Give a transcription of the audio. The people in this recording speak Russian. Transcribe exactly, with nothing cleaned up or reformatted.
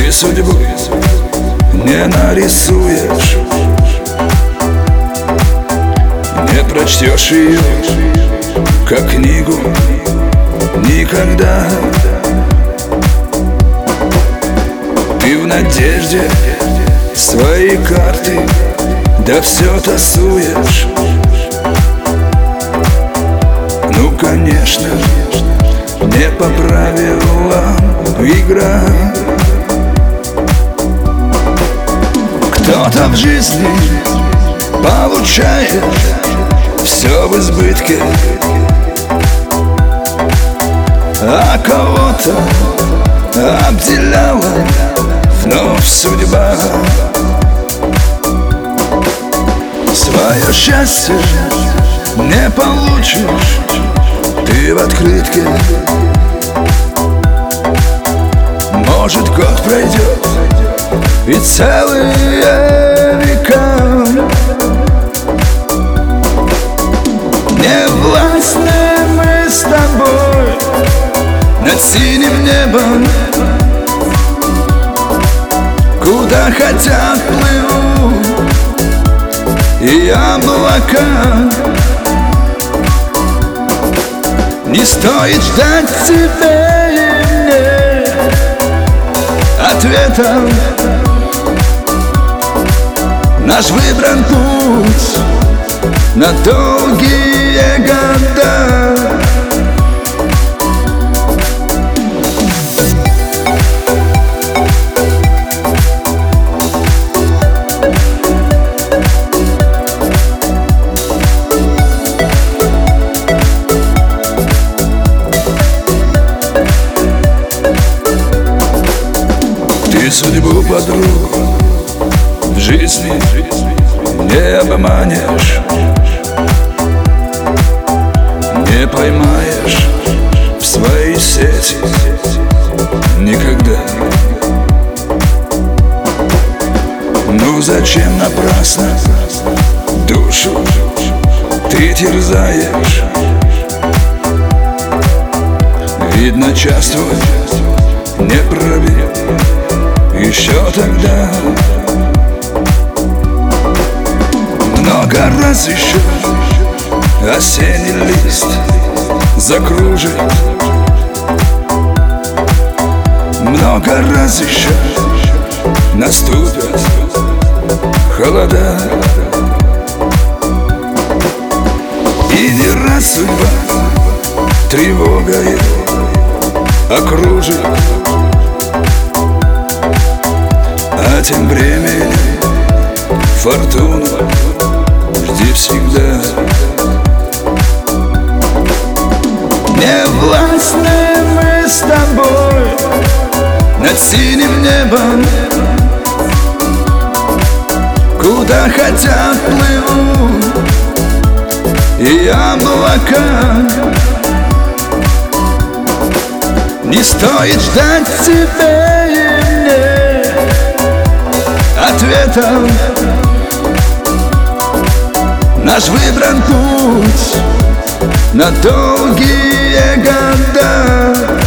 Ты судьбу не нарисуешь, не прочтешь ее, как книгу, никогда. Ты в надежде свои карты, да все тасуешь. Ну, конечно, не по правилам игра. Кто-то в жизни получает все в избытке, а кого-то обделяла вновь судьба. Свое счастье не получишь ты в открытке. Может, год пройдет и целые века. Не властны мы с тобой над синим небом, куда хотят плывут и облака. Не стоит ждать тебе и мне ответов. Наш выбран путь на долгие года. Ты судьбу подруг в жизни не обманешь, не поймаешь в свои сети никогда. Ну зачем напрасно душу ты терзаешь? Видно, час твой не пробил еще тогда. Много раз еще осенний лист закружит, много раз еще наступят холода. И не раз судьба тревогой окружит, а тем временем фортуну жди всегда. Не властны мы с тобой над синим небом, куда хотят плывут и облака. Не стоит ждать тебе и мне ответов. Наш выбран путь на долгие года.